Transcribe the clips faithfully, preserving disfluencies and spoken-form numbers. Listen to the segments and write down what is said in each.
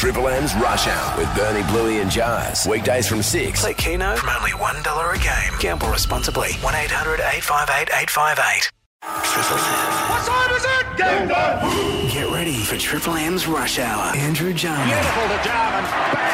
Triple M's Rush Hour with Bernie, Bluey and Jars. Weekdays from six. Play Keno from only one dollar a game. Gamble responsibly. one eight hundred eight five eight eight five eight. Triple M. What time is it? Game time! Get ready for Triple M's Rush Hour. Andrew Jarman. Beautiful to Jarman.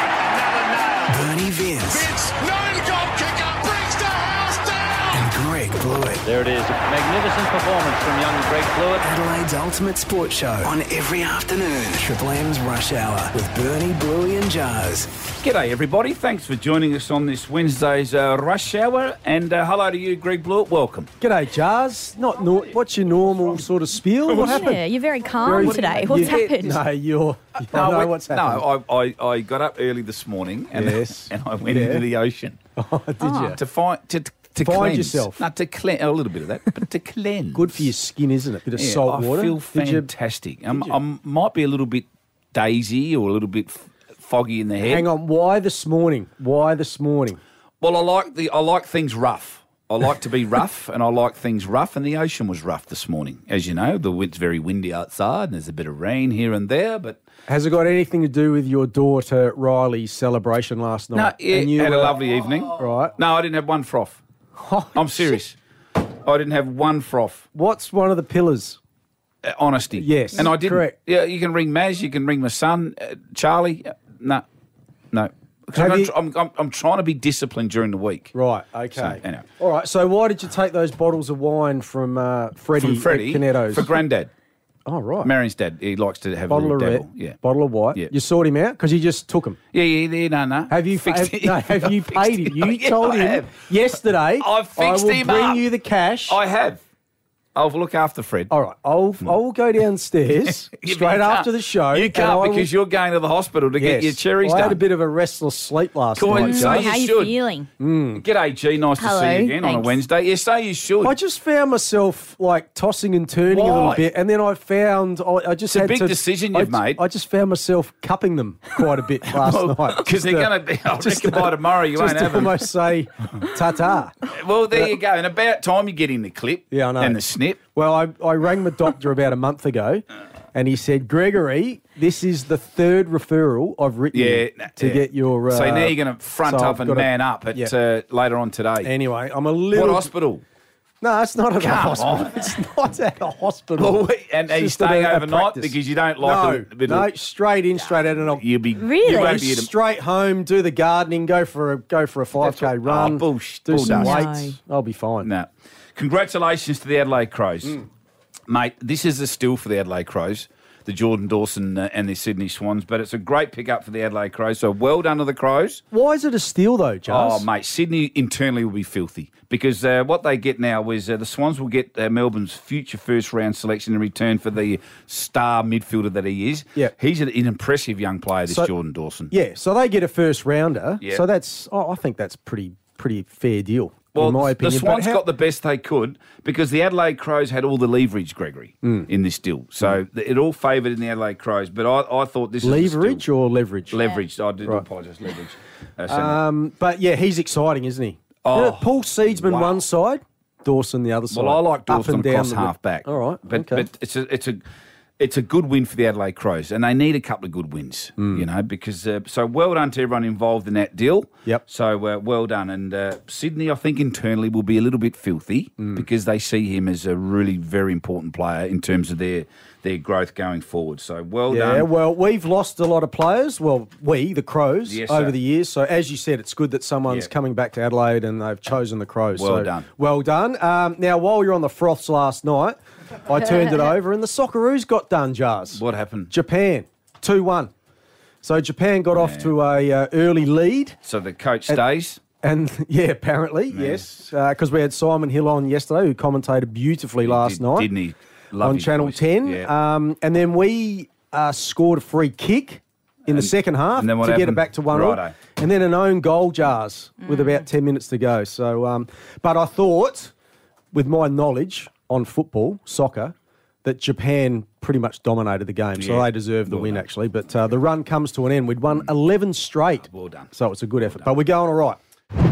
Bang! Another nail. Bernie Vince. Vince, no goal kicker. Brings the house down. And Greg Blewett. There it is. A magnificent performance from young Greg Blewett. Adelaide's ultimate sports show on every afternoon. Triple M's Rush Hour with Bernie, Bluey and Jars. G'day everybody, thanks for joining us on this Wednesday's uh, Rush Hour, and uh, hello to you, Greg Blewett, welcome. G'day, Jars. Not nor- what's your normal sort of spiel? What happened? Yeah, you're very calm Very- today. What's you- happened? No, you're. I know we- what's happened. No, I, I, I got up early this morning and, Yes. and I went Yeah. into the ocean Oh, did you? to find to, to Find cleanse. yourself. No, to cleanse, a little bit of that, but to cleanse. Good for your skin, isn't it? Bit of Yeah, salt I water. feel Did you- fantastic. I'm, did you? I'm might be a little bit daisy or a little bit f- foggy in the head. Hang on. Why this morning? Why this morning? Well, I like the I like things rough. I like to be rough, and I like things rough. And the ocean was rough this morning, as you know. The it's very windy outside, and there's a bit of rain here and there. But Has it got anything to do with your daughter Riley's celebration last no, night? yeah, And you had a were- lovely evening. Right. No, I didn't have one froth. Oh, I'm serious. I didn't have one froth. What's one of the pillars? Uh, honesty. Yes, and I didn't. correct. Yeah, you can ring Maz. You can ring my son, uh, Charlie. Uh, no, no. 'Cause Have I'm, you- tr- I'm, I'm, I'm trying to be disciplined during the week. Right. Okay. So, anyway. All right. So why did you take those bottles of wine from uh, Freddie, From Freddie at Canetto's? for Granddad. Oh, right. Marion's dad. He likes to have Bottle a of little red, dabble. Yeah. bottle of white. Yeah. You sought him out because you just took him. Yeah, yeah, yeah, no, no. Have you Fixed have, him. no, have you I paid fixed him? You Yeah, told I him have. yesterday. I've fixed I will him bring up. you the cash. I have. I'll look after Fred. All right, I'll I will go downstairs Yeah, but straight you can't- after the show. You and I can't will- because you're going to the hospital to get Yes. your cherries I done. had a bit of a restless sleep last Go on, night. say Jars. you How are you should. feeling? G'day, G. Nice to Hello, see you again on a thanks. Wednesday. Yes, say you should. I just found myself like tossing and turning a little Why? bit, and then I found I, I just It's a had big to, decision I, you've made. I just found myself cupping them quite a bit last night Because they're Just, uh, going to be, I just, reckon uh, by tomorrow you just won't to have them. almost say ta-ta. Well, there you go. And about time you get in the clip Yeah, I know. and the snip. Well, I, I rang my doctor about a month ago, and he said, Gregory, this is the third referral I've written Yeah, you to yeah. get your... Uh, So now you're going to front so up I've and got to- man up at yeah. uh, later on today. Anyway, I'm a little... What hospital? No, it's not at a Come hospital. on. It's not at a hospital. Well, wait, and are you It's just at staying a- a overnight practice. because you don't like no, a bit no, of... straight in, straight out, and I'll You'll be... Really? You go won't be able to- straight home, do the gardening, go for a go for a five k That's what- run, oh, bullshit, do some bulldoze. weights. I'll be fine. No. Congratulations to the Adelaide Crows. Mate, this is a steal for the Adelaide Crows, the Jordan Dawson uh, and the Sydney Swans, but it's a great pick-up for the Adelaide Crows, so well done to the Crows. Why is it a steal though, Jars? Oh, mate, Sydney internally will be filthy because uh, what they get now is uh, the Swans will get uh, Melbourne's future first-round selection in return for the star midfielder that he is. Yeah. He's an, an impressive young player, this So- Jordan Dawson. Yeah, so they get a first rounder. Yeah. So that's oh, I think that's pretty pretty fair deal. Well, in my the opinion. But Swans how- got the best they could because the Adelaide Crows had all the leverage, Gregory, Mm. in this deal. So th- it all favoured in the Adelaide Crows. But I, I thought this is leverage or leverage. leverage. I did Right. apologise. Leverage. Uh, so- Um, but yeah, he's exciting, isn't he? Oh, Yeah, Paul Seedsman wow. one side, Dawson the other side. well, I like Up Dawson and down across the- half back. All right, but okay. but it's a it's a it's a good win for the Adelaide Crows, and they need a couple of good wins. Mm. You know, because uh, so well done to everyone involved in that deal. Yep. So uh, well done, and uh, Sydney, I think internally will be a little bit filthy Mm. because they see him as a really very important player in terms of their their growth going forward. So well Yeah, done. well, we've lost a lot of players. Well, we, the Crows, Yes, over sir. the years. So, as you said, it's good that someone's Yeah. coming back to Adelaide and they've chosen the Crows. Well So, done. Well done. Um, now, while you're on the froths last night, I turned it over and the Socceroos got done, Jars. What happened? Japan, two one. So, Japan got off Yeah. to a uh, early lead. So the coach stays. And, yeah, apparently, yes. Because we had Simon Hill on yesterday who commentated beautifully last Did- night didn't he? Love on his Channel voice. ten. Yeah. Um, and then we uh, scored a free kick in the And- second half and then what to get it happened? back to one all. Righto. And then an own goal, Jars, with about ten minutes to go. So, um, but I thought, with my knowledge on football, soccer, that Japan pretty much dominated the game. So Yeah. they deserved the Well win, done. actually. But uh, the run comes to an end. We'd won eleven straight. Well done. So it's a good effort. But we're going all right.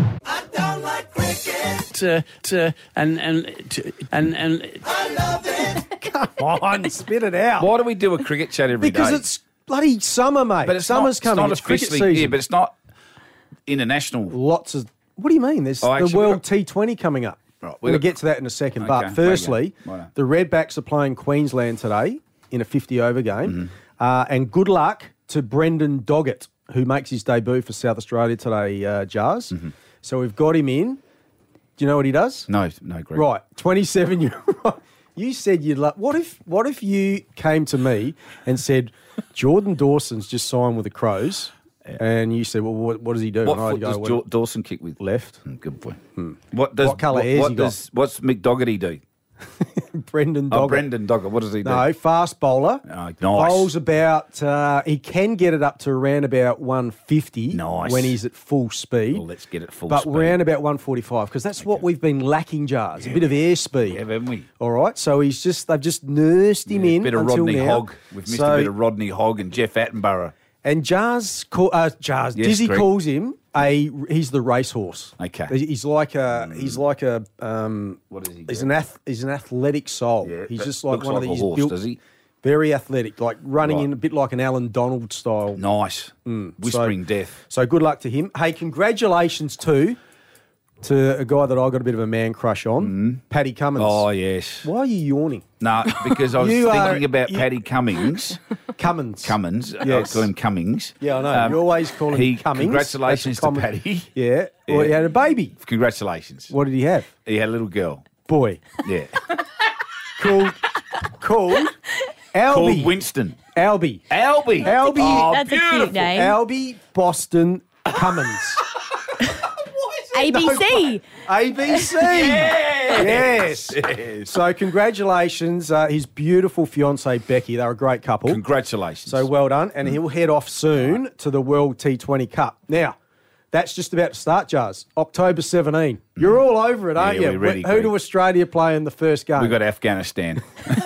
To, to, and and to, and and Come on, spit it out. Why do we do a cricket chat every day? Because it's bloody summer, mate. But it's Summer's not, coming. It's It's not cricket officially, season. yeah, but it's not international. Lots of. What do you mean? There's Oh, the actually, World we've got- T twenty coming up. Right, We're we've going to got- get to that in a second. Okay, but there you firstly, go. Righto. the Redbacks are playing Queensland today in a fifty-over game. Mm-hmm. Uh, and good luck to Brendan Doggett, who makes his debut for South Australia today, uh, Jars. Mm-hmm. So we've got him in. Do you know what he does? No, no, Greg. Right, twenty-seven year old. You said you'd love. What if? What if you came to me and said, Jordan Dawson's just signed with the Crows, and you said, well, what, what does he do? What and I'd foot does "Well, Daw- Dawson kick with? left? Mm, Good boy. What does What colour what, hair's what he got? does what's Mick Dougherty do? Brendan Doggett. Oh, Brendan Doggett. What does he do? No, fast bowler. Oh, nice. Bowls about, uh, he can get it up to around about one fifty Nice. when he's at full speed. Well, let's get it full but speed. round about one forty-five, because that's what we've been lacking, Jars, a bit of airspeed. Yeah, haven't we? All right, so he's just, they've just nursed him Yeah, in bit of until Rodney now. Hogg. We've missed So- a bit of Rodney Hogg and Jeff Attenborough. And Jars, call, uh, Jars, Yes, Dizzy Greg. calls him a, he's the racehorse. Okay. He's like a, he's like a, um, What does he he's do? an ath, he's an athletic soul. Yeah, he's that just like looks one like of a these horse, built, does he? very athletic, like running Right. in a bit like an Alan Donald style. Nice. Whispering death. So good luck to him. Hey, congratulations too to a guy that I got a bit of a man crush on, Paddy Cummins. Oh, yes. Why are you yawning? No, because I was You thinking are- about you- Paddy Cummings. Cummins. Cummins. I Yes. call him Cummings. Yeah, I know. You always call him he, Cummings. Congratulations That's a common- to Paddy. Yeah. Well, he Yeah. had a baby. Congratulations. What did he have? He had a little girl. Boy. Yeah. Called, called Albie. Called Winston. Albie. Albie. Albie. Oh, That's a beautiful. cute name. Albie Boston Cummins. A B C. A B C. Yes. Yes. So congratulations, uh, his beautiful fiancée Becky. They're a great couple. Congratulations. So well done, and he'll head off soon to the World T twenty Cup. Now, that's just about to start, Jars. October seventeenth. You're all over it, aren't Yeah, you? we're ready, Who Greg. do Australia play in the first game? We've got Afghanistan.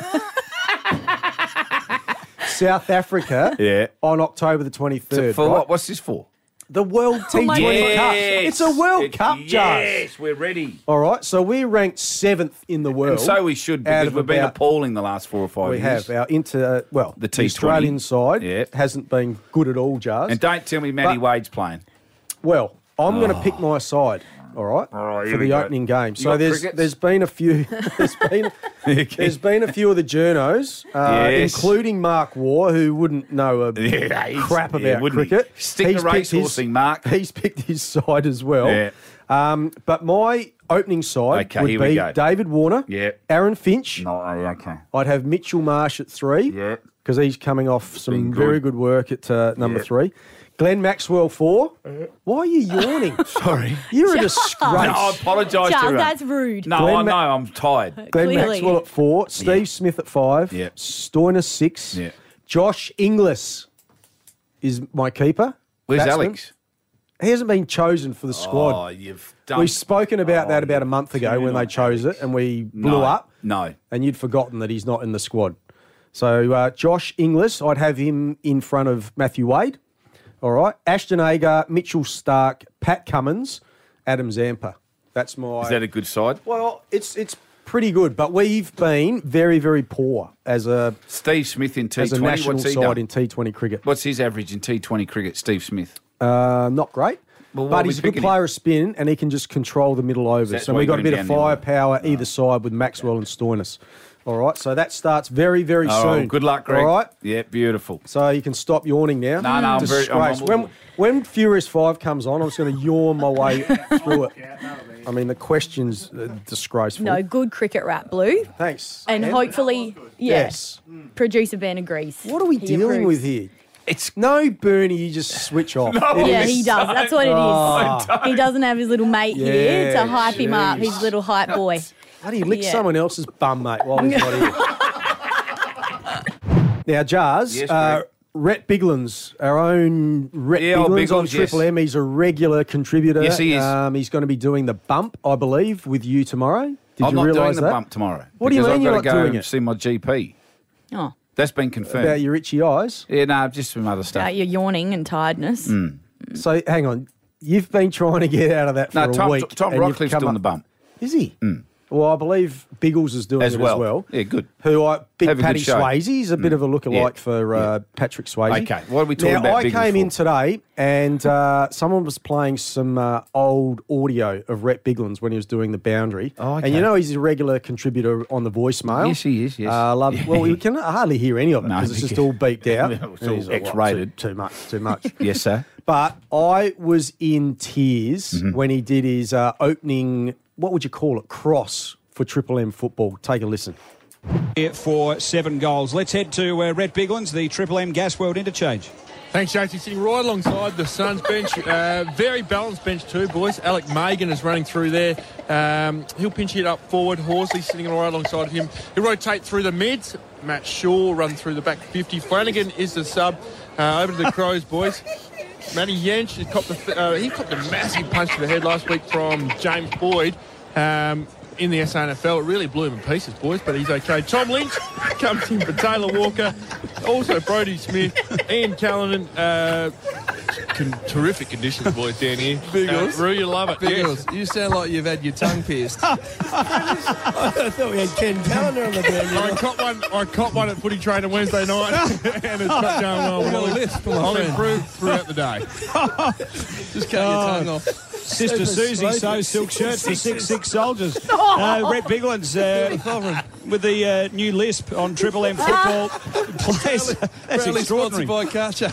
South Africa Yeah. on October the twenty-third. For right? what? What's this for? The World T twenty my Cup. Yes. It's a World It- Cup, Jars. Yes, we're ready. All right, so we're ranked seventh in the world. And so we should, out because of we've been about- appalling the last four or five We years. have. Our inter, uh, well, The the, T twenty. Australian side Yeah. hasn't been good at all, Jars. And don't tell me Matty But- Wade's playing. Well, I'm going to pick my side, all right, All right, here for we the go. opening game. You So got there's crickets? there's been a few there's been there's been a few of the journos, uh, Yes. including Mark Waugh, who wouldn't know a Yeah, he's- crap yeah, about wouldn't he? cricket. Stick to He's picked his- racehorsing, Mark. He's picked his side as well. Yeah. Um, but my opening side Okay, would here we be go. David Warner, Yeah. Aaron Finch. No, okay. I'd have Mitchell Marsh at three. Yeah. Because he's coming off some been good. very good work at uh, number Yeah. three. Glenn Maxwell four. Why are you yawning? Sorry. You're a disgrace. No, I apologise to Charles, everyone. that's rude. No, Glenn I Ma- know, I'm tired. Glenn Clearly. Maxwell at four. Steve Yeah. Smith at five. Yeah. Stoiner six. Yeah. Josh Inglis is my keeper. Where's batsman. Alex? He hasn't been chosen for the squad. Oh, you've done... We've spoken about Oh, that about a you've month ago when they turned chose Alex. it and we blew No, up. No. And you'd forgotten that he's not in the squad. So uh, Josh Inglis, I'd have him in front of Matthew Wade. All right. Ashton Agar, Mitchell Stark, Pat Cummins, Adam Zampa. That's my... Is that a good side? Well, it's it's pretty good, but we've been very, very poor as a Steve Smith in T as a twenty. national What's he side done? in T twenty cricket. What's his average in T twenty cricket, Steve Smith? Uh, not great. Well, why are but we he's a good picking player of spin, and he can just control the middle overs. That's So why we've you got a got bit him of down the order. firepower either side with Maxwell and Stoinis. All right, so that starts very, very Oh, soon. good luck, Greg. All right, Yeah, beautiful. so you can stop yawning now. No, no, I'm very- I'm- Disgrace. I'm- when, when Furious Five comes on, I'm just going to yawn my way through it. I mean, the question's uh, disgraceful. No, good cricket rap, Blue. Thanks. And Em. hopefully, yeah, Yes. producer Ben agrees. What are we He dealing approves. with here? It's No, Bernie, you just switch off. It Yeah, is- he does. That's what it is. Oh. He doesn't have his little mate here Yeah, to hype him up, jeez. his little hype boy. Bloody lick Yeah. someone else's bum, mate, while he's not here. Now, Jars, Yes, uh, Greg. Rhett Biglan's, our own Rhett Yeah, old Biglan's on Biglan's, Triple yes. M. He's a regular contributor. Yes, he is. Um, he's going to be doing the bump, I believe, with you tomorrow. Did I'm you not doing realise the that? bump tomorrow. What do you because mean you're I've got not to go doing and it? see my G P. Oh, That's been confirmed. About your itchy eyes? Yeah, no, just some other stuff. about your yawning and tiredness. Mm. So, hang on. You've been trying to get out of that for no, a Tom, week. Tom and you've Rockcliffe's come doing up- the bump. Is he? Mm. Well, I believe Biggles is doing As it well. as well. Yeah, good. Who I big Have a good Paddy show. Swayze. He's a bit of a lookalike Yeah. for uh, Patrick Swayze. Okay, what are we talking now, about I Biggles came for? in today and uh, someone was playing some uh, old audio of Rhett Biglands when he was doing the boundary. Oh, okay. And you know he's a regular contributor on the voicemail. Yes, he is, yes. Uh, love, well, we can hardly hear any of it No, because it's just because- all beeped out. It's all And he's like, "Well, X-rated." Too, too much, too much. Yes, sir. But I was in tears Mm-hmm. when he did his uh, opening, what would you call it, cross for Triple M football. Take a listen. For seven goals. Let's head to uh, Rhett Biglands, the Triple M Gas World Interchange. Thanks, Jason. Sitting right alongside the Suns bench. Uh, very balanced bench too, boys. Alec Megan is running through there. Um, he'll pinch it up forward. Horsley sitting right alongside of him. He'll rotate through the mids. Matt Shaw run through the back fifty. Flanagan is the sub. Uh, over to the Crows, boys. Matty Yench has copped the, uh, he copped a massive punch to the head last week from James Boyd. Um, in the S A N F L. It really blew him in pieces, boys, but he's okay. Tom Lynch comes in for Taylor Walker. Also Brodie Smith, Ian Callanan. Uh, con- terrific conditions, boys, down here. Biggles. Uh, Roo, you love it. Biggles, Yes. you sound like you've had your tongue pierced. I thought we had Ken Callender on the band. I caught one. I caught one at footy trainer Wednesday night, and it's not going well. You got a I'll, lisp, my I'll friend. improve throughout the day. Just cut your tongue off. Sister Susie sews silk shirts for six six soldiers. Uh, Rhett Biglands uh, with the uh, new lisp on Triple M football. Plays. That's Proudly extraordinary. sponsored by Karcher.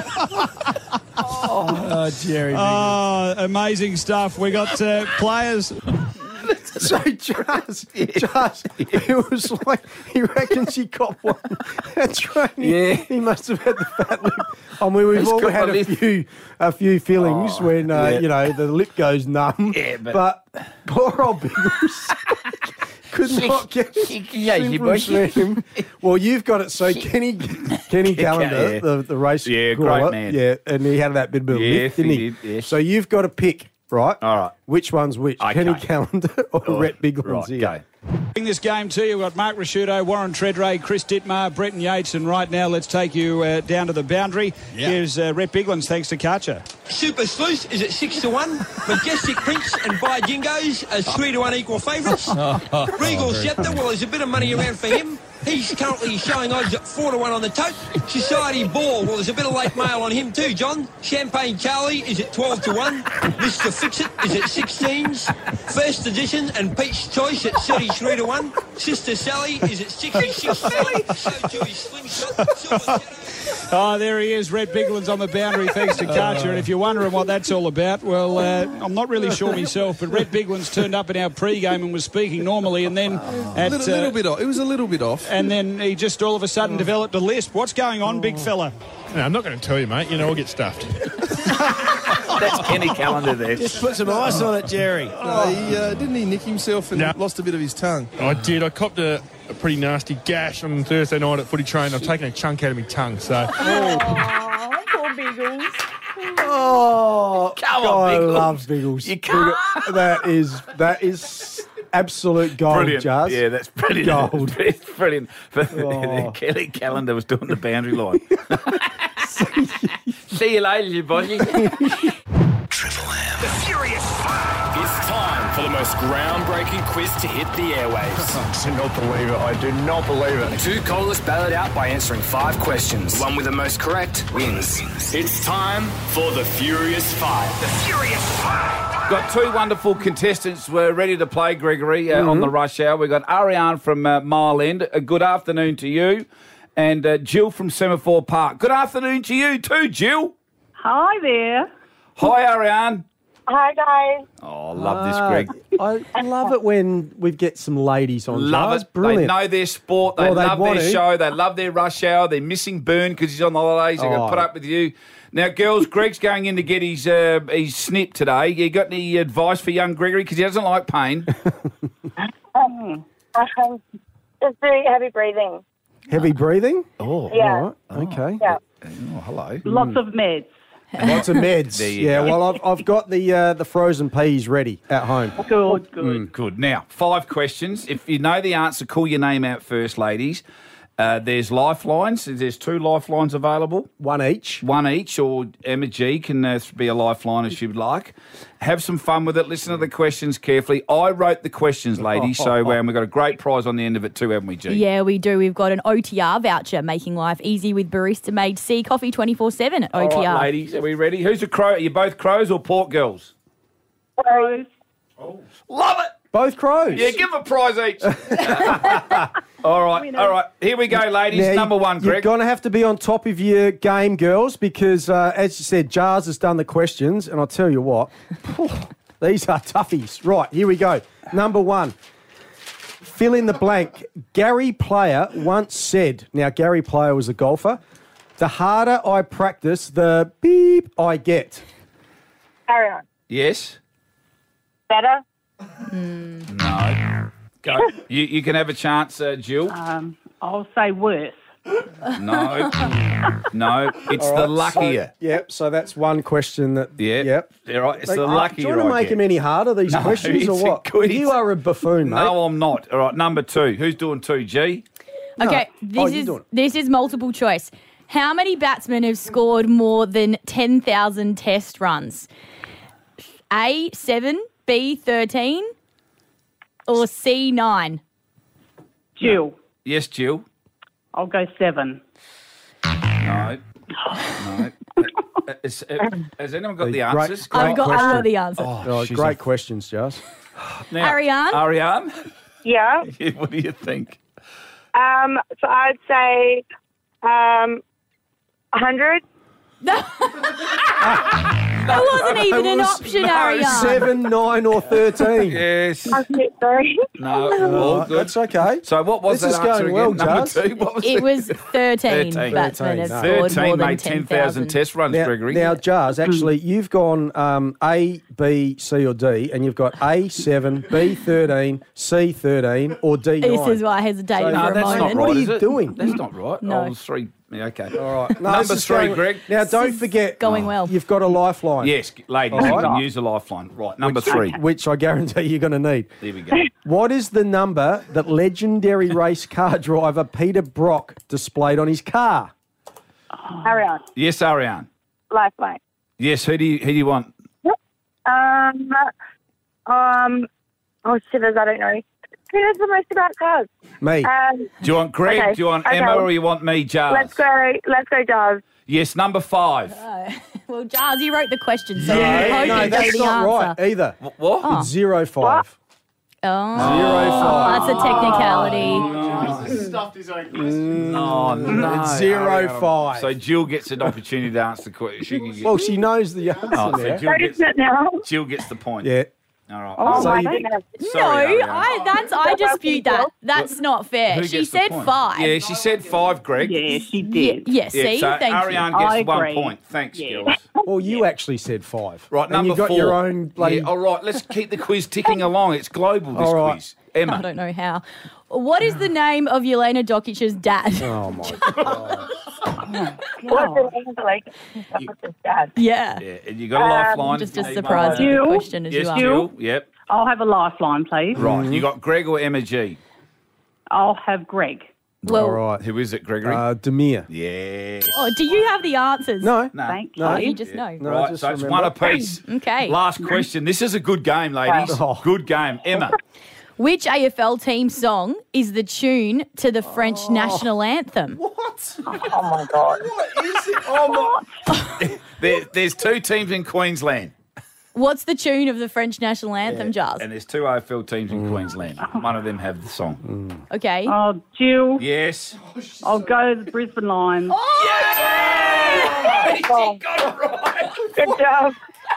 Oh, Jerry. Oh, amazing stuff. We got uh, players. So just, just it was like he reckons he got one. That's right. He, Yeah. he must have had the fat lip. I mean, we've He's all got had the a lip. few a few feelings Oh, when uh, yeah. you know the lip goes numb. Yeah, but- poor old Biggles could not get Yeah, you from boys. him. Well, you've got it. So Kenny Kenny Callender, yeah. the the race Yeah, caller, great man. yeah, and he had that bit of a Yeah, lip, didn't he he? did, yes. So you've got to pick. Right. All right. Which one's which? Okay. Kenny Callender or Oh, Rhett Biglands right, here? go. In this game too, you've got Mark Rasciuto, Warren Treadray, Chris Dittmar, Bretton Yates, and right now let's take you uh, down to the boundary. Here's uh, Rhett Biglands, thanks to Karcher. Super Sleuth is at six to one. Majestic Prince and By Jingos are three to one equal favourites. Regal Scepter, well, there's a bit of money around for him. He's currently showing odds at four to one on the tote. Society Ball, well, there's a bit of late mail on him too, John. Champagne Charlie is at twelve to one. Mister Fix-It is at sixteens. First Edition and Peach Choice at thirty-three to one. Sister Sally is at sixty-six to one. So too is Slingshot. Silver Shadow. Oh, there he is, Rhett Biglands on the boundary, thanks to Karcher. And if you're wondering what that's all about, well, uh, I'm not really sure myself, but Rhett Biglands turned up in our pre-game and was speaking normally, and then A at, little, uh, little bit off. It was a little bit off. and then he just all of a sudden developed a lisp. What's going on, big fella? No, I'm not going to tell you, mate. You know, I'll get stuffed. That's Kenny Callender there. Just put some ice on it, Jerry. No, he, uh, didn't he nick himself and No. lost a bit of his tongue? I did. I copped a, a pretty nasty gash on Thursday night at footy train. I've taken a chunk out of my tongue, so... Oh, poor Biggles. Oh, Come on, I Biggles. love Biggles. You can't. That is that is absolute gold, Brilliant. Jazz. Yeah, that's brilliant. Gold. It's brilliant. But Oh. Kelly Callender was doing the boundary line. See you later, you buddy. Triple M. The Furious Five. It's time for the most groundbreaking quiz to hit the airwaves. I do not believe it. I do not believe it. Two callers battle it out by answering five questions. The one with the most correct wins. It's time for the Furious Five. The Furious Five. Got two wonderful contestants. We're ready to play, Gregory, uh, Mm-hmm. on the rush hour. We've got Ariane from uh, Mile End. A good afternoon to you. And uh, Jill from Semaphore Park. Good afternoon to you too, Jill. Hi there. Hi, Ariane. Hi, guys. Oh, I love this, Ah, Greg. I love it when we get some ladies on. Love Jazz. it. Brilliant. They know their sport. They Well, they'd love want their to. show. They love their rush hour. They're missing Byrne because he's on the holidays. They're going Oh. to put up with you. Now, girls, Greg's going in to get his uh, his snip today. You got any advice for young Gregory? Because he doesn't like pain. Um, um, just do heavy breathing. Heavy breathing. Oh, Yeah. All right. Okay. Yeah. oh hello. Lots of meds. Lots of meds. There you yeah. go. Well, I've I've got the uh, the frozen peas ready at home. Good, good. Good. Now, five questions. If you know the answer, call your name out first, ladies. Uh, there's lifelines. There's two lifelines available. One each. One each, or Emma G can uh, be a lifeline if she'd like. Have some fun with it. Listen to the questions carefully. I wrote the questions, ladies, so um, we've got a great prize on the end of it too, haven't we, G? Yeah, we do. We've got an O T R voucher, making life easy with barista-made C coffee twenty-four seven at O T R. All right, ladies, are we ready? Who's a crow? Are you both crows or port girls? Crows. Love it. Both crows. Yeah, give them a prize each. all right, all right. Here we go, ladies. Now, Number one, Greg. You're going to have to be on top of your game, girls, because, uh, as you said, Jars has done the questions, and I'll tell you what, these are toughies. Right, here we go. Number one. Fill in the blank. Gary Player once said, now, Gary Player was a golfer, the harder I practice, the beep I get. Carry on. Yes? Better? No. Go. You, you can have a chance, uh, Jill. Um, I'll say worse. No. No. It's All the right, luckier. So, yep, so that's one question that... Yeah. Yep. Yeah, right. It's Like, the uh, luckier. Do you want to I make get. them any harder, these No, questions, or it's a what? good- You are a buffoon, mate. No, I'm not. All right, number two. Who's doing two, G? Okay, Oh, this you're is doing it. this is multiple choice. How many batsmen have scored more than ten thousand test runs? A, seven, B, thirteen, or C, nine? Jill. Yes, Jill. I'll go seven. No. No. Uh, is- uh, has anyone got the Great- answers? great I've got question. all the answers. Oh, Oh, she's great a- questions, Jars. Now, Ariane? Ariane? Yeah. What do you think? Um, so I'd say um, one hundred. That wasn't even an option, Ariane. Seven, nine, or thirteen. Yes. I'm sorry. No, all good. That's okay. So what was This that is answer going well, again? Number Jars. two? What was It it? was thirteen, thirteen. batsmen have No. scored more thirteen than made ten thousand test runs, Now, Gregory. now, Jars, actually, you've gone um, A, B, C, or D, and you've got A seven, B thirteen, C thirteen, or D nine. This is why I hesitated So- for no, a that's not moment. right. What are is you it? doing? That's not right. No. Oh, it was three. Yeah, okay. All right. No, Number this is three, going- Greg. Now, don't is forget, going well. you've got a lifeline. Yes, ladies, All you right. can use a lifeline. Right, number three. Which I guarantee you're going to need. There we go. What is the number that legendary race car driver Peter Brock displayed on his car? Carry on. Yes, Ariane. Lifeline. Yes, who do you, who do you want? Um, um, oh, shivers, I don't know. Who knows the most about cars? Me. Um, Do you want Greg, Okay, do you want okay. Emma, or you want me, Jars? let's go, let's go, Jars. Yes, number five. Well, Jars, you wrote the question, so Yeah, I'm hoping no, you know that's the not answer. right either. Wh- What? Oh. It's zero five. Oh, Zero five. that's a technicality. Stuffed his own question. Oh, no. It's zero Ariane. five. So Jill gets an opportunity to answer the question. She can get, Well, she knows the answer oh, so now. Jill, gets, Notice it now. Jill gets the point. Yeah. All right. Oh, So my you- goodness. Sorry, no, Ariane. I that's I dispute that. That's not fair. Who She gets the said point? five. Yeah, she said five, Greg. Yeah, she Yeah, did. yeah, Yeah, see, so thank Ariane you. gets I one agree. point. Thanks, Yeah. girls. Well, you actually said five. Right, and number you've got four. your own bloody... Yeah, all right, let's keep the quiz ticking along. It's global, this All right. quiz. Emma. I don't know how. What is the name of Jelena Dokic's dad? Oh, my God. What's the name of the lake? What's his dad? Yeah. Yeah, and you got a Um, lifeline. Just if as you need surprised one. with the Jill? question as Yes, you are. Jill. Yep. I'll have a lifeline, please. Right. You got Greg or Emma G? I'll have Greg. Well, All right. Who is it, Gregory? Uh, Demir. yes. oh, do you have the answers? No. No. Thank No. Oh, you you. just know. No, Right, just so it's remember. one apiece. Okay. Last question. This is a good game, ladies. Oh. Good game. Emma. Which A F L team song is the tune to the French Oh. national anthem? What? Oh, my God. What is it? Oh, my... there, there's two teams in Queensland. What's the tune of the French national anthem, Jars? And there's two A F L teams Mm. in Queensland. One of them have the song. Okay. Oh, Jill. Yes. I'll go the Brisbane Lions. Yeah! She got it right. Good job.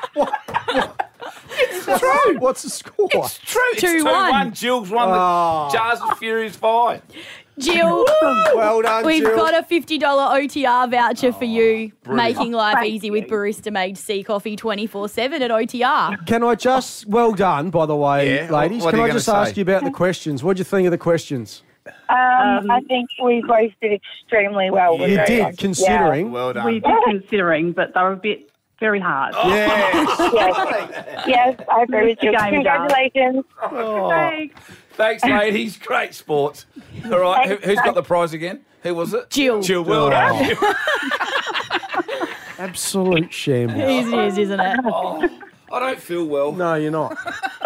It's true. What's the score? It's true. It's Two, two one. one. Jill's won Oh. the Jars of Furious five. Jill, Well done, we've Jill. got a fifty dollars O T R voucher for you, brilliant. making life Thank easy you. with barista-made C Coffee twenty-four seven at O T R. Can I just... Well done, by the way, Yeah, ladies. what are Can you I gonna just ask say? you about the questions? What do you think of the questions? Um, I think we both did extremely well. We're You very did, lucky. considering. Well done. We did considering, but they were a bit very hard. Yes. Yes. Yes, I agree with you. Good game, Jar. Congratulations. Thanks, ladies. Great sport. All right, who, who's got the prize again? Who was it? Jill. Jill, well done. Absolute shambles. It is, isn't it? Oh, I don't feel well. No, you're not.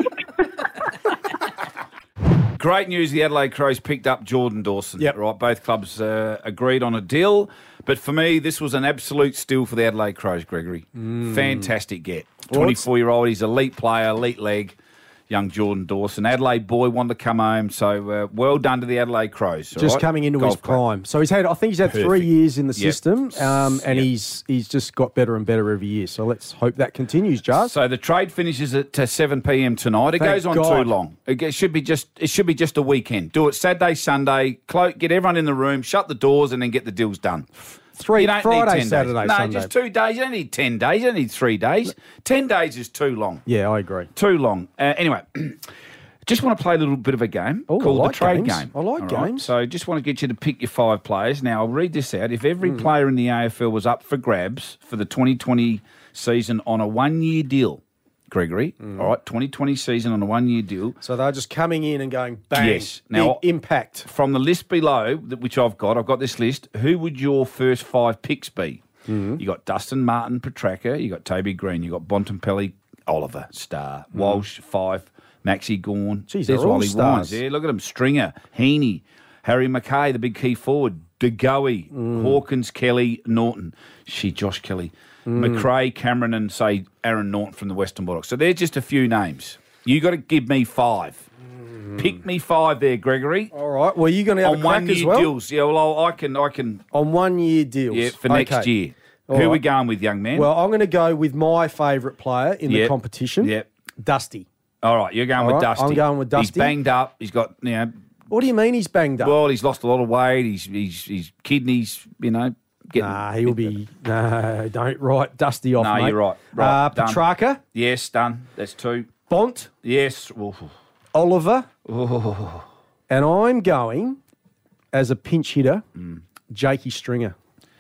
Great news, the Adelaide Crows picked up Jordan Dawson. Yep. Right, both clubs uh, agreed on a deal. But for me, this was an absolute steal for the Adelaide Crows, Gregory. Mm. Fantastic get. Well, twenty-four-year-old, he's elite player, elite leg, young Jordan Dawson. Adelaide boy wanted to come home, so uh, well done to the Adelaide Crows. Just right? coming into Golf his club. prime. So he's had, I think he's had Perfect. three years in the Yep. system, um, and Yep. he's he's just got better and better every year. So let's hope that continues, Jars. So the trade finishes at uh, seven p.m. tonight. It Thank goes on God. too long. It g- should be just it should be just a weekend. Do it Saturday, Sunday. Clo- get everyone in the room, shut the doors, and then get the deals done. Three You don't Friday, need ten Saturday, days. No, Sunday. just two days. You don't need ten days. You don't need three days. Ten days is too long. Yeah, I agree. Too long. Uh, anyway, just want to play a little bit of a game Oh, I called like the trade games. game. I like All right? games. So just want to get you to pick your five players. Now, I'll read this out. If every Hmm. player in the A F L was up for grabs for the twenty twenty season on a one-year deal, Gregory, Hmm. all right, twenty twenty season on a one-year deal. So th're just coming in and going bang. Yes. Now, big impact. From the list below, that- which I've got, I've got this list. Who would your first five picks be? Mm-hmm. You got Dustin Martin, Petraka. You got Toby Green. You got Bontempelli, Oliver, Star, Walsh, Fife, Maxi Gawn. Jeez, There's they're all Wally stars. Wines. Yeah, look at them. Stringer, Heaney, Harry McKay, the big key forward, DeGoey, Mm. Hawkins, Kelly, Norton. She, Josh Kelly, Mm. McRae, Cameron, and say Aaron Norton from the Western Bulldogs. So they're just a few names. You got to give me five. Pick me five there, Gregory. All right. Well, you're going to have On a crack one year as well? deals. Yeah, well, I can, I can. On one year deals. Yeah, for next Okay. year. All Who are right. we going with, young man? Well, I'm going to go with my favourite player in the Yep. competition. Yep. Dusty. All right, you're going All with right, Dusty. I'm going with He's Dusty. banged up. He's got, you know, What do you mean he's banged up? well, he's lost a lot of weight. He's, he's, his kidneys, you know, getting. Nah, he'll be. No, don't write Dusty off, No, mate. you're right. Right, Uh, done. Petrarca, Yes, done. That's two. Bont, Yes. Oof. Oliver, Oh. and I'm going as a pinch hitter, Jakey Stringer.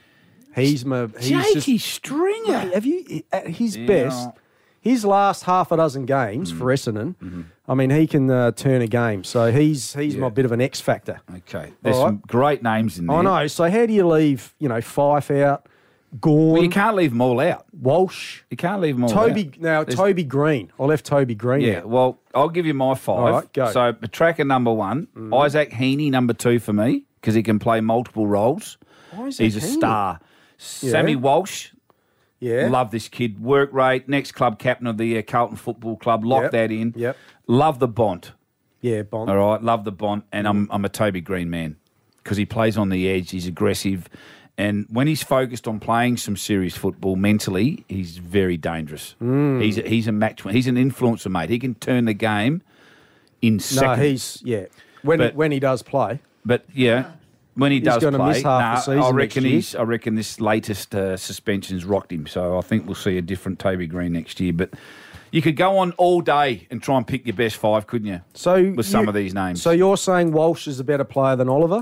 He's my. He's Jakey just, Stringer. Mate, have you at his Yeah. best? His last half a dozen games for Essendon, I mean, he can uh, turn a game. So he's he's my Yeah. bit of an X factor. Okay. There's All some right. great names in there. I know. So how do you leave? You know, Fife out, Gawn, Well, you can't leave them all out. Walsh, You can't leave them all Toby. out. Now There's- Toby Green. I left Toby Green Yeah, out. well, I'll give you my five. All right, go. So, Petrarca number one, Isaac Heaney number two for me because he can play multiple roles. Isaac He's a Heaney. star. Sammy Walsh, Yeah. love this kid. Work rate, next club captain of the uh, Carlton Football Club. Lock Yep, that in. yep. Love the Bont. Yeah, Bond. All right, love the Bont, and I'm I'm a Toby Green man because he plays on the edge. He's aggressive, and when he's focused on playing some serious football mentally, he's very dangerous. Mm. He's a, he's a match. He's an influencer, mate. He can turn the game in No, seconds. he's yeah. When But- when he does play, But yeah, when he He's does gonna play, miss half the nah, season I next reckon year. he's. I reckon this latest uh, suspension's rocked him. So I think we'll see a different Toby Green next year. But you could go on all day and try and pick your best five, couldn't you? so With some you- of these names. So you're saying Walsh is a better player than Oliver?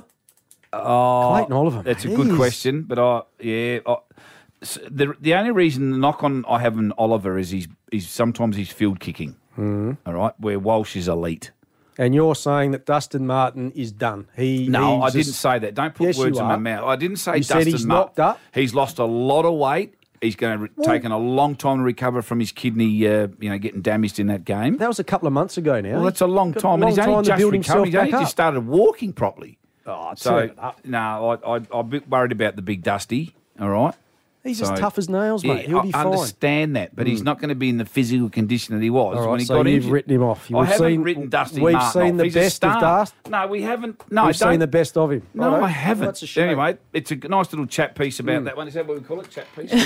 Oh, Clayton Oliver. That's a mate. good He's- question, but I yeah. I, s- the the only reason the knock on I have on Oliver is he's he's sometimes he's field kicking. Mhm. All right, where Walsh is elite. And you're saying that Dustin Martin is done. He No, he's I didn't just- say that. Don't put Yes, words you in my are. mouth. I didn't say You said Dustin he's Martin. knocked up? He's lost a lot of weight. He's going to re- Well- taken a long time to recover from his kidney, uh, you know, getting damaged in that game. That was a couple of months ago now. Well, that's a long Got time, a and long he's only time to just build recovered. himself He's only back just up. started walking properly. Oh, So turn it up. no, I, I, I'm a bit worried about the big Dusty. All right. He's So- as tough as nails, mate. Yeah, He'll be I fine. understand that, but he's Mm. not going to be in the physical condition that he was All right, when he so got you've injured. written him off. I We've haven't seen- written Dusty we've Martin seen off. the He's a best of star. Dust. No, we haven't. No, We've don't. seen the best of him. No, Righto. I haven't. That's a shame. Anyway, it's a nice little chat piece about that one. Is that what we call it? Chat piece?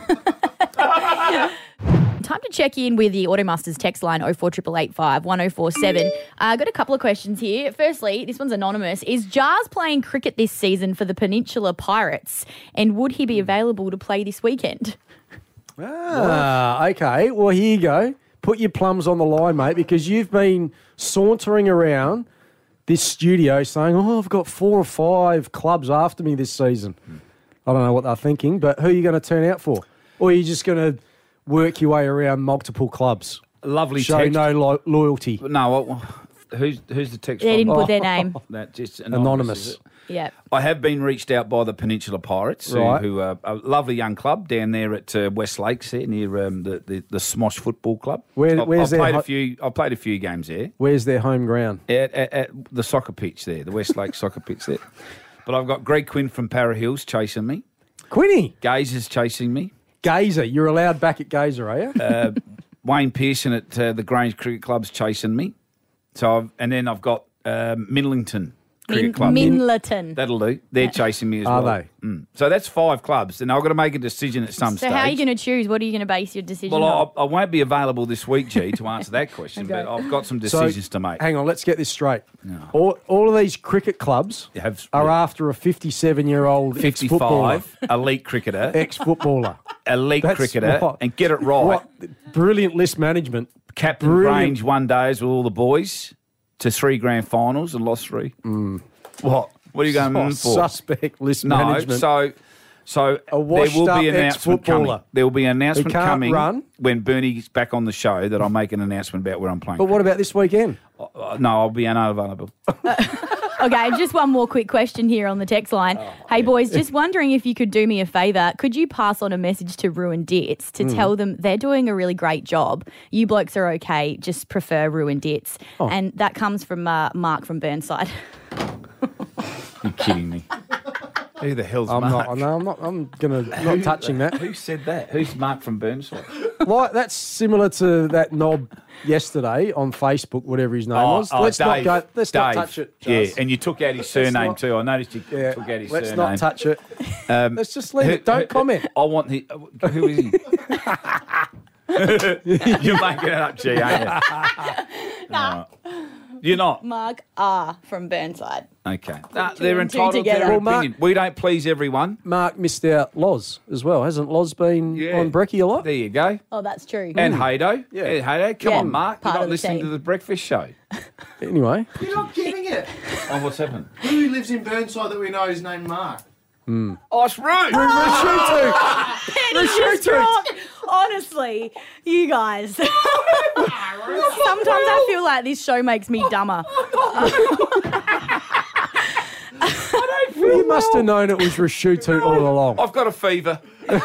Time to check in with the Automasters text line oh four eight eight eight five one oh four seven. I uh, got a couple of questions here. Firstly, this one's anonymous. Is Jars playing cricket this season for the Peninsula Pirates? And would he be available to play this weekend? Ah, okay. Well, here you go. Put your plums on the line, mate, because you've been sauntering around this studio saying, oh, I've got four or five clubs after me this season. I don't know what they're thinking, but who are you going to turn out for? Or are you just going to work your way around multiple clubs? Lovely Show text. no lo- loyalty. No, what, who's who's the text They from? didn't put their name. That just Anonymous. anonymous. is it? Yep. I have been reached out by the Peninsula Pirates, who, Right. who are a lovely young club down there at uh, West Lakes, there near um, the, the the Smosh Football Club. Where- I've, where's I've their played ho- a few. I've played a few games there Where's their home ground? at, at, at the soccer pitch there, the West Lakes soccer pitch there. But I've got Greg Quinn from Para Hills chasing me. Quinny. Gazer's chasing me. Gazer. You're allowed back at Gazer, are you? Uh, Wayne Pearson at uh, the Grange Cricket Club's chasing me. So I've, and then I've got um, Minlington Cricket Min- Club. Minlerton. That'll do. They're chasing me as Are well. they? Mm. So that's five clubs, and I've got to make a decision at some So stage. how are you going to choose? What are you going to base your decision well, on? I, I won't be available this week, G, to answer that question, Okay. but I've got some So, decisions to make. Hang on, let's get this straight. All, all of these cricket clubs have, are after a fifty-seven-year-old ex-footballer. fifty-five, elite cricketer, Ex-footballer. elite That's cricketer, what- and get it right. What? Brilliant list management. Captain Brilliant. Grange won days with all the boys to three grand finals and lost three. What? What are you going Oh, mm for? suspect list no, management. so so there will washed-up be an announcement coming. ex-footballer. There will be an announcement He can't coming run. when Bernie's back on the show that I'll make an announcement about where I'm playing. But what about this weekend? Uh, no, I'll be unavailable. Okay, just one more quick question here on the text line. Hey, boys, just wondering if you could do me a favour. Could you pass on a message to Ruined Dits to Mm. tell them they're doing a really great job? You blokes are okay, just prefer Ruined Dits. Oh. And that comes from uh, Mark from Burnside. You're kidding me. Who the hell's I'm Mark? not. No, I'm not. I'm gonna not Who- touching that. Who said that? Who's Mark from Burnside? Like that's similar to that knob yesterday on Facebook, whatever his name was. let's Dave, not go. Let's not Dave. touch it. Yeah, Jazz. and you took out his surname not- too. I noticed you Yeah, took out his let's surname. not touch it. Um, Let's just leave who- it. Don't who- comment. I want the. Who is he? You're making it up, G, ain't you? Nah. You're not. Mark R from Burnside. Okay. Nah, Two they're and two entitled to together. their Well, opinion. Mark- we don't please everyone. Mark missed out Loz as well, hasn't Loz been Yeah. on Brekkie a lot? There you go. Oh, that's true. And Haydo. Yeah. Yeah, Haydo. Come Yeah, on, Mark. You're part not of the listening team. to the breakfast show. Anyway, You're not getting it. Oh, what's happened? Who lives in Burnside that we know is named Mark? Oh, it's rude. Penny just dropped. Honestly, you guys. Sometimes I feel like this show makes me dumber. you must have known it was Rashutu all along. I've got a fever.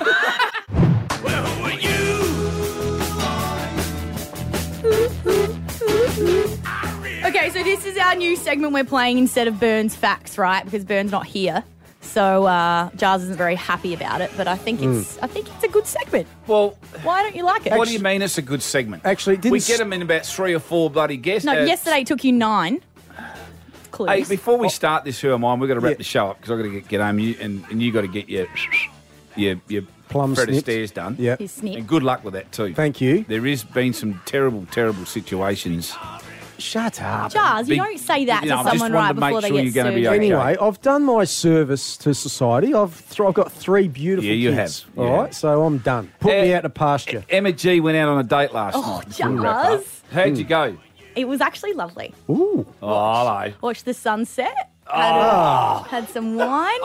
Okay, so this is our new segment we're playing instead of Burns Facts, right? Because Burns not here. So uh, Giles isn't very happy about it, but I think it's I think it's a good segment. Well, Why don't you like it? what do you mean it's a good segment? Actually, didn't we s- get them in about three or four bloody guests. No, uh, yesterday it took you nine clues. Hey, before we start this, who am I? We've got to wrap the show up because I've got to get, get home you, and, and you got to get your your, your Plum Fred snipped. Astaire's done. Yep. His snip. And good luck with that too. Thank you. There has been some terrible, terrible situations. Shut up. Giles, you Big- don't say that you know, to I just someone wanted right to make before they sure get you're gonna be surgery. okay. Anyway, I've done my service to society. I've th- I've got three beautiful Yeah, you kids. have. All Yeah. right, so I'm done. Put me Uh, out to pasture. Emma G went out on a date last Oh, night. before we wrap up. Giles. How'd you go? It was actually lovely. Ooh. Oh, hello. Watched the sunset. Had, Ah. a- had some wine.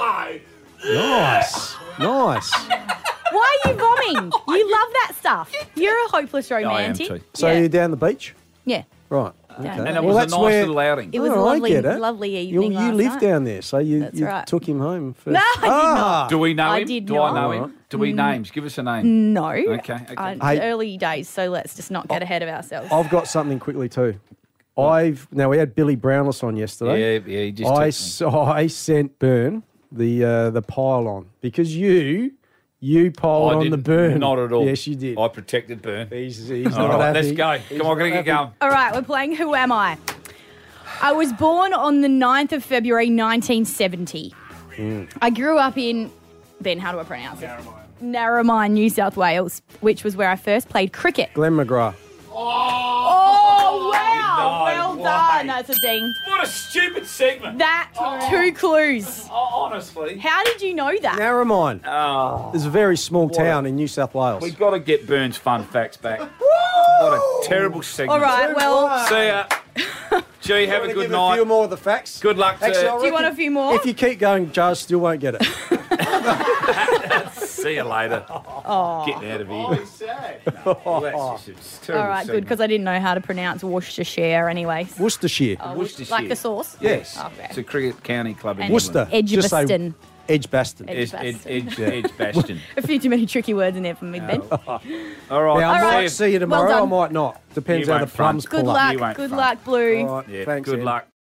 Nice. Nice. Why are you bombing? You love that stuff. You're a hopeless I am romantic. too. So yeah. you're down the beach? yeah. Right. Yeah. Okay. And it Well, was a that's nice where- little outing. It was a Oh, I lovely, get it. lovely You, evening you last live night. down there, so you, That's you right. took him home. For... No, I did not. Do we know I him? did Do not. I know him? Do we names? Give us a name. No. Okay, okay. Uh, Hey. Early days, so let's just not get ahead of ourselves. I've got something quickly too. I've now we had Billy Brownless on yesterday. Yeah, yeah, he just I, texted me. s- I sent Burn the uh, the pile on because you you piled I on the didn't- Burn. Not at all. Yes, you did. I protected Burn. He's, he's All not right, happy. let's go. He's Come on, we're going to not get happy. going. All right, we're playing Who Am I? I was born on the ninth of February nineteen seventy. I grew up in, Ben, how do I pronounce it? Narromine, New South Wales, which was where I first played cricket. Glenn McGrath. Oh, wow. No well way. done. That's a ding. What a stupid segment. That, two clues. Oh, honestly. How did you know that? Narromine. Oh, There's a very small What town a- in New South Wales. we've got to get Burns' fun facts back. What a terrible segment. All right, well, See ya. Gee, have a Wanna good give night. a few more of the facts. Good luck to Actually, I do you want a reckon few more? If you keep going, Jars still won't get it. See you later. Oh. Getting out of here. Well, that's just, it's All terrible right, good, segment. because I didn't know how to pronounce Worcestershire anyway. Worcestershire. Oh, Worcestershire. Like the sauce? Yes. Okay. It's a cricket county club in And Worcester. England. Just say Edgbaston. Edgbaston. Edge- Edge, Edge, Edge, Yeah. Edgbaston. A few too many tricky words in there for me, Ben. All right. Now, I All might right. see you tomorrow. Well I done. might not. Depends You how the won't front. plums Good pull up. luck. You won't Good front. luck, Blue. All right, Yeah, thanks, good Ed. luck.